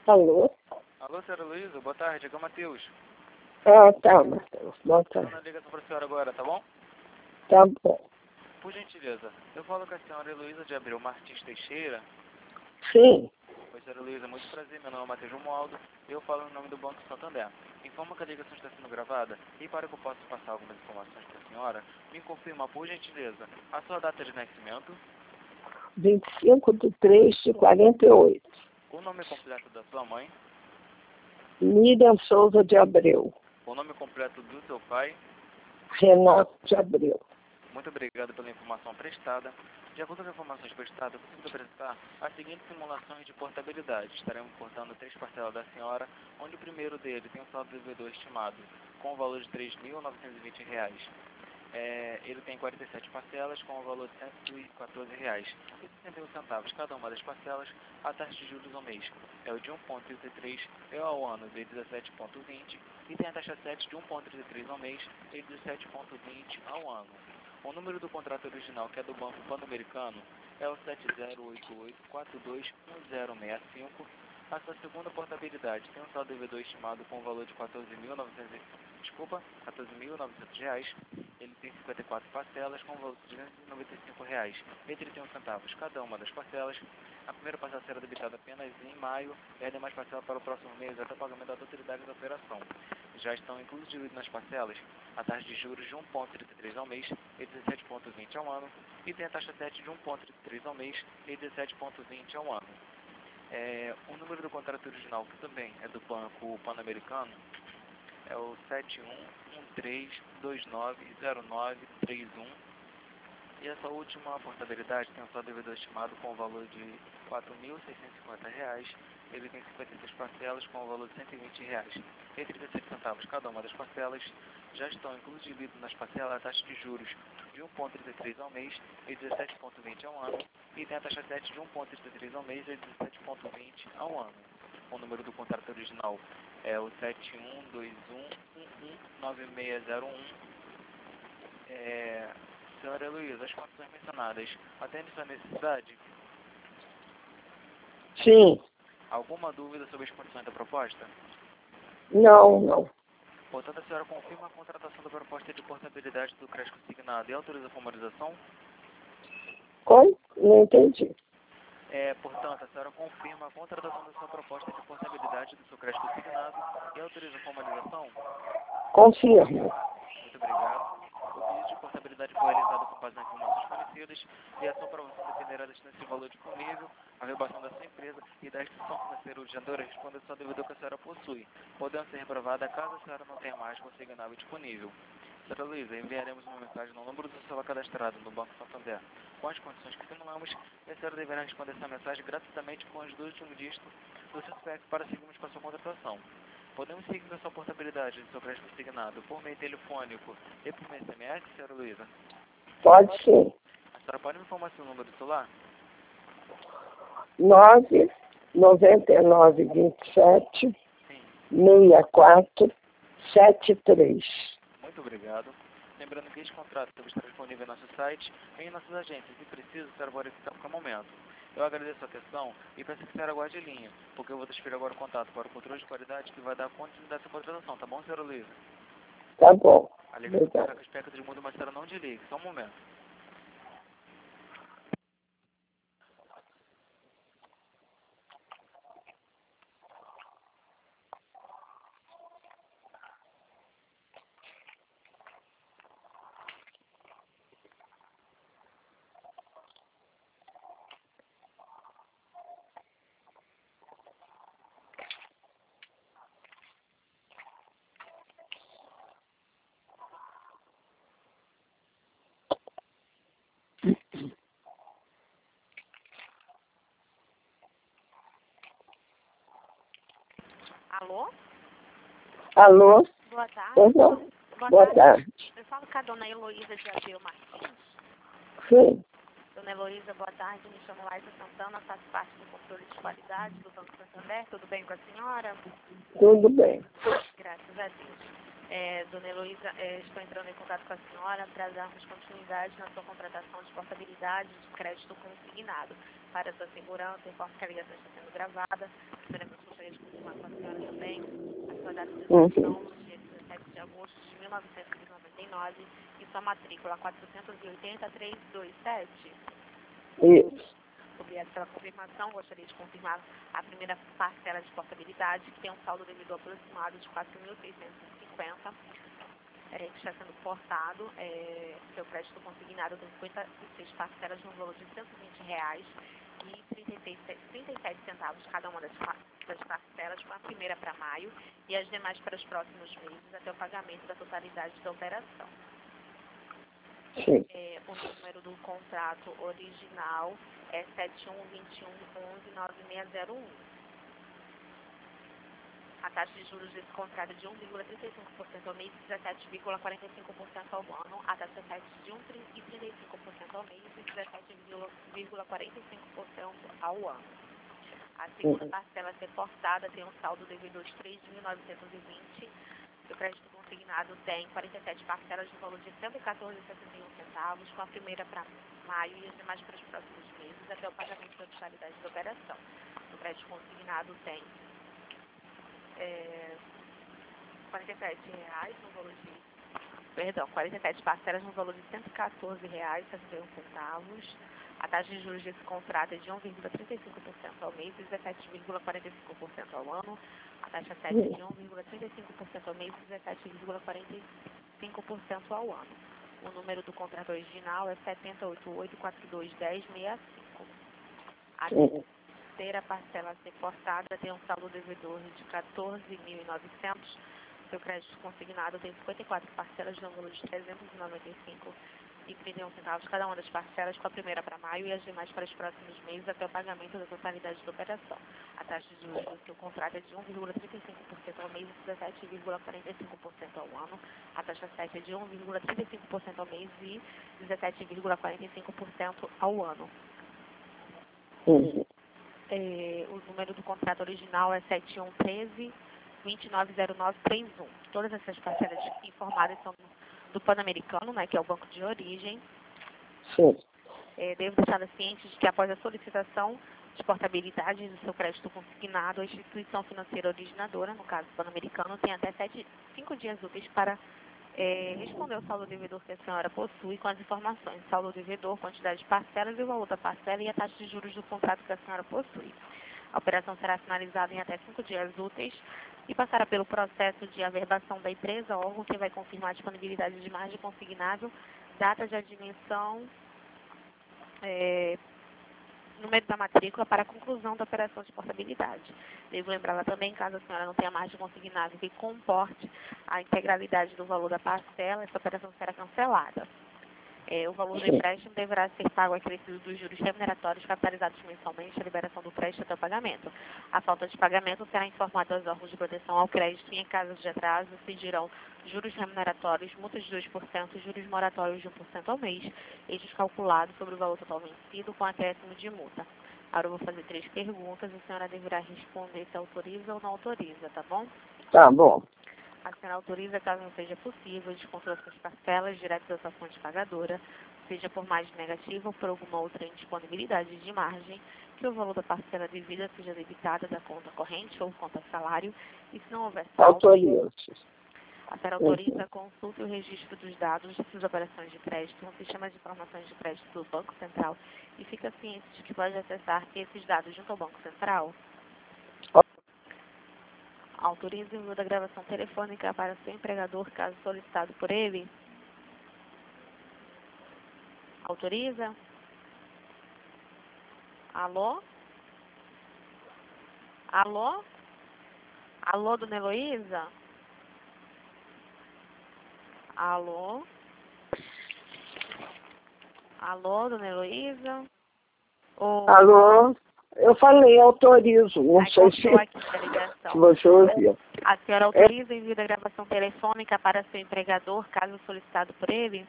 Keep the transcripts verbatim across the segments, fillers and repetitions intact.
Alô? Alô, senhora Luísa, boa tarde, aqui é o Matheus. Ah, tá, Matheus. Boa tarde. Estou na ligação para a senhora agora, tá bom? Tá bom. Por gentileza, eu falo com a senhora Heloísa de Abreu Martins Teixeira. Sim. Oi, senhora Heloísa, muito prazer, meu nome é Matheus Romualdo e eu falo no nome do Banco Santander. Informa que a ligação está sendo gravada e para que eu possa passar algumas informações para a senhora, me confirma, por gentileza, a sua data de nascimento, vinte e cinco de três de quarenta e oito. o nome completo da sua mãe, Miriam Souza de Abreu. o nome completo do seu pai. Renato de Abreu. Muito obrigado pela informação prestada. De acordo com as informações prestadas, eu consigo apresentar as seguintes simulações de portabilidade. Estaremos portando três parcelas da senhora, onde o primeiro dele tem um saldo devedor estimado com o valor de três mil novecentos e vinte reais. É, ele tem quarenta e sete parcelas com o valor de cento e quatorze reais e sessenta e um centavos cada uma das parcelas. A taxa de juros ao mês é o de um vírgula trinta e três, é ao ano de dezessete vírgula vinte e tem a taxa sete de um vírgula trinta e três ao mês e dezessete vírgula vinte ao ano. O número do contrato original, que é do Banco Pan-Americano, é o sete zero oito oito quatro dois um zero seis cinco. A sua segunda portabilidade tem um saldo devedor estimado com o valor de quatorze mil e novecentos, desculpa, quatorze mil e novecentos reais. Ele tem cinquenta e quatro parcelas com o valor de duzentos e noventa e cinco reais e trinta e um centavos cada uma das parcelas. A primeira parcela será debitada apenas em maio e a demais parcela para o próximo mês até o pagamento da totalidade da operação. Já estão inclusos divididos nas parcelas a taxa de juros de um vírgula trinta e três ao mês e dezessete vírgula vinte ao ano e tem a taxa sete de um vírgula trinta e três ao mês e dezessete vírgula vinte ao ano. É, o número do contrato original, que também é do Banco Pan-Americano, é o sete um um três dois nove zero nove três um. E essa última portabilidade tem um saldo devedor estimado com o valor de quatro mil seiscentos e cinquenta reais. Ele tem cinquenta e seis parcelas com o valor de cento e vinte reais e trinta e sete centavos cada uma das parcelas. Já estão inclusos divididos nas parcelas a taxa de juros de um vírgula trinta e três ao mês e dezessete vírgula vinte ao ano e tem a taxa sete de um vírgula trinta e três ao mês e dezessete vírgula vinte ao ano. O número do contrato original é o sete um dois um um um nove seis zero um. É... Senhora Heloísa, as condições mencionadas atendem sua necessidade? Sim. Alguma dúvida sobre as condições da proposta? Não, não. Portanto, a senhora confirma a contratação da proposta de portabilidade do crédito consignado e autoriza a formalização? Como? Não entendi. É, portanto, a senhora confirma a contratação da sua proposta de portabilidade do seu crédito consignado e autoriza a formalização? Confirmo. Muito obrigado. O pedido de portabilidade foi realizado com base nas informações fornecidas e a sua aprovação dependerá desse valor disponível, a rebaixação da sua empresa e da instituição financeira urgente responde a sua devedor que a senhora possui, podendo ser reprovada caso a senhora não tenha mais consignado disponível. Senhora Luísa, enviaremos uma mensagem no número do celular cadastrado no Banco Santander com as condições que simulamos e a senhora deverá responder essa mensagem gratuitamente com os dois últimos dígitos do seu C P F para seguirmos com a sua contratação. Podemos seguir a sua portabilidade do seu crédito consignado por meio telefônico e por meio S M S, senhora Luísa? Pode sim. A senhora pode me informar seu número do celular? nove nove nove vinte e sete Sim. sessenta e quatro setenta e três. Muito obrigado. Lembrando que este contrato deve estar disponível em nosso site e em nossas agências. Se preciso, a senhora pode ficar a qualquer momento. Eu agradeço a atenção e peço que a senhora aguarde em linha, porque eu vou transferir agora o contato para o controle de qualidade que vai dar continuidade dessa contratação, tá bom, senhora Luísa? Tá bom. A ligação Obrigado. está com espectro de mundo, mas a senhora não desligue, só um momento. Alô? Alô? Boa tarde. Perdão. Boa, Boa tarde. tarde. Eu falo com a dona Heloísa de Abreu Martins. Sim. Dona Heloísa, boa tarde. Me chamo Laísa Santana, faço parte do controle de qualidade do Banco Santander. Tudo bem com a senhora? Tudo bem. Graças a Deus. É, dona Heloísa, é, estou entrando em contato com a senhora para darmos continuidade na sua contratação de portabilidade de crédito consignado. Para a sua segurança, informo que a ligação está sendo gravada. Seremos gostaria de confirmar com a senhora também a sua data de Uhum. inscrição no dia dezessete de agosto de mil novecentos e noventa e nove e sua matrícula quatrocentos e oitenta, trezentos e vinte e sete. Isso. Obrigada pela confirmação. Gostaria de confirmar a primeira parcela de portabilidade, que tem um saldo devedor aproximado de quatro mil seiscentos e cinquenta, é, que está sendo portado. É, seu crédito consignado tem cinquenta e seis parcelas no valor de cento e vinte reais e trinta e sete centavos cada uma das, das parcelas, com a primeira para maio e as demais para os próximos meses, até o pagamento da totalidade da operação. Sim. É, o número do contrato original é sete um dois um um um nove seis zero um. A taxa de juros desse contrato é de um vírgula trinta e cinco por cento ao mês e dezessete vírgula quarenta e cinco por cento ao ano. A taxa é de um vírgula trinta e cinco por cento ao mês e dezessete vírgula quarenta e cinco por cento ao ano. A segunda Uhum. parcela a ser portada tem um saldo devedor de três mil novecentos e vinte. O crédito consignado tem quarenta e sete parcelas no valor de cento e quatorze vírgula setenta e um centavos, com a primeira para maio e as demais para os próximos meses, até o pagamento da totalidade da operação. O crédito consignado tem é, quarenta e sete reais no valor de, perdão, quarenta e sete parcelas no valor de cento e quatorze reais e sessenta e um centavos. A taxa de juros desse contrato é de um vírgula trinta e cinco por cento ao mês e dezessete vírgula quarenta e cinco por cento ao ano. A taxa sete é de um vírgula trinta e cinco por cento ao mês e dezessete vírgula quarenta e cinco por cento ao ano. O número do contrato original é sete oito oito quatro dois um zero seis cinco. A terceira parcela a ser portada tem um saldo devedor de quatorze mil e novecentos. Seu crédito consignado tem cinquenta e quatro parcelas no valor de trezentos e noventa e cinco e trinta e um centavos cada uma das parcelas, com a primeira para maio e as demais para os próximos meses, até o pagamento da totalidade da operação. A taxa de juros do seu contrato é de um vírgula trinta e cinco por cento ao mês e dezessete vírgula quarenta e cinco por cento ao ano. A taxa sete é de um vírgula trinta e cinco por cento ao mês e dezessete vírgula quarenta e cinco por cento ao ano. Uhum. É, o número do contrato original é sete um um três, dois nove zero nove três um. Todas essas parcelas informadas são do Pan-Americano, né, que é o banco de origem. Sim. É, devo deixar cientes de que após a solicitação de portabilidade do seu crédito consignado, a instituição financeira originadora, no caso Pan-Americano, tem até sete, cinco dias úteis para é, responder o saldo devedor que a senhora possui com as informações: saldo devedor, quantidade de parcelas e o valor da parcela e a taxa de juros do contrato que a senhora possui. A operação será finalizada em até cinco dias úteis e passará pelo processo de averbação da empresa, órgão que vai confirmar a disponibilidade de margem consignável, data de admissão, é, número da matrícula para a conclusão da operação de portabilidade. Devo lembrá-la também, caso a senhora não tenha margem consignável que comporte a integralidade do valor da parcela, essa operação será cancelada. É, o valor do empréstimo deverá ser pago acrescido dos juros remuneratórios capitalizados mensalmente, a liberação do crédito até o pagamento. A falta de pagamento será informada aos órgãos de proteção ao crédito e, em caso de atraso, incidirão juros remuneratórios, multas de dois por cento e juros moratórios de um por cento ao mês, estes calculados sobre o valor total vencido com acréscimo de multa. Agora eu vou fazer três perguntas e a senhora deverá responder se autoriza ou não autoriza, tá bom? Tá bom. A senhora autoriza, caso não seja possível, de contra suas parcelas diretas da sua fonte pagadora, seja por margem negativa ou por alguma outra indisponibilidade de margem, que o valor da parcela devida seja debitada da conta corrente ou conta salário, e se não houver saldo, Autorizo. a senhora autoriza a consulta e o registro dos dados de suas operações de crédito no sistema de informações de crédito do Banco Central e fica ciente de que pode acessar esses dados junto ao Banco Central? Autoriza o envio da gravação telefônica para seu empregador, caso solicitado por ele? Autoriza? Alô? Alô? Alô, dona Heloísa? Alô? Alô, dona Heloísa? Ou... Alô? Eu falei, autorizo. Não Aí, sei se, cortou aqui a ligação. se você ouviu. A senhora autoriza o envio da gravação telefônica para seu empregador, caso solicitado por ele?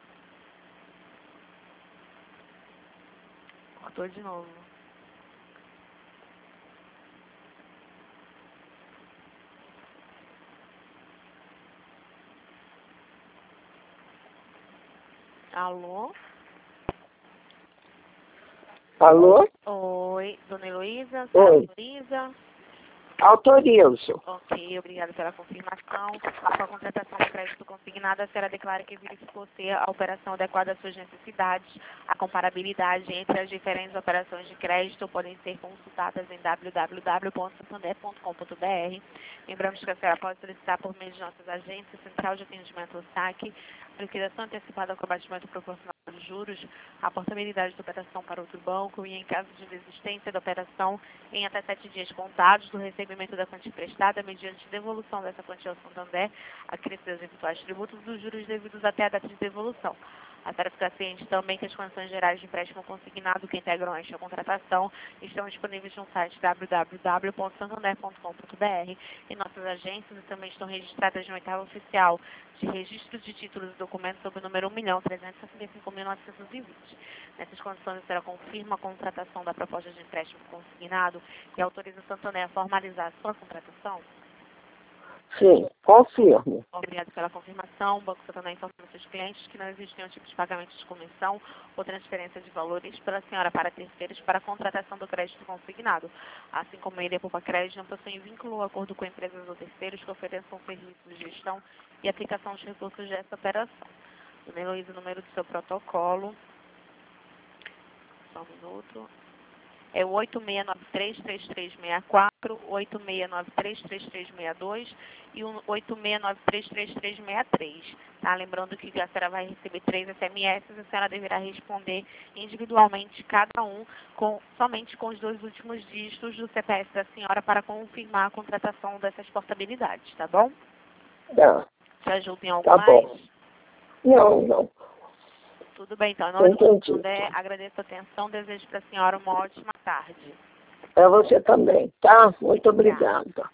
Cortou de novo. Alô? Alô? Oi, dona Heloísa, a Oi. senhora autoriza? Autorizo. Ok, obrigada pela confirmação. Com a contratação do crédito consignado, a senhora declara que verificou ser a operação adequada às suas necessidades. A comparabilidade entre as diferentes operações de crédito podem ser consultadas em w w w ponto santander ponto com ponto b r. Lembramos que a senhora pode solicitar por meio de nossas agências, Central de Atendimento ao Saque, liquidação antecipada com abatimento proporcional dos juros, a portabilidade da operação para outro banco e, em caso de desistência da operação, em até sete dias contados do recebimento da quantia prestada, mediante devolução dessa quantia ao Santander, acrescidos dos eventuais tributos dos juros devidos até a data de devolução. A senhora fica ciente também que as condições gerais de empréstimo consignado que integram esta contratação estão disponíveis no site w w w ponto santander ponto com ponto b r e nossas agências também estão registradas no oitavo oficial de registro de títulos e documentos sob o número um milhão trezentos e sessenta e cinco mil novecentos e vinte. Nessas condições, a senhora confirma a contratação da proposta de empréstimo consignado e autoriza o Santander a formalizar a sua contratação? Sim, confirmo. Obrigado pela confirmação. O Banco Santander informa aos seus clientes que não existe nenhum tipo de pagamento de comissão ou transferência de valores pela senhora para terceiros para a contratação do crédito consignado. Assim como ele e a Poupa Crédito não possuem vínculo ou acordo com empresas ou terceiros que ofereçam serviços de gestão e aplicação de recursos dessa operação. Dona Heloísa, o número do seu protocolo. Só um minuto. É o oito seis nove três, três três seis quatro, oito seis nove três, três três seis dois e o oito seis nove três, três três seis três. Tá? Lembrando que a senhora vai receber três S M S, a senhora deverá responder individualmente cada um, com, somente com os dois últimos dígitos do C P F da senhora para confirmar a contratação dessas portabilidades, tá bom? Tá. Te ajuda em algo Tá mais? bom. Não, não. Tudo bem, então. Em nome do Entendi. Santander, agradeço a atenção, desejo para a senhora uma ótima tarde. É você também, tá? Muito obrigada.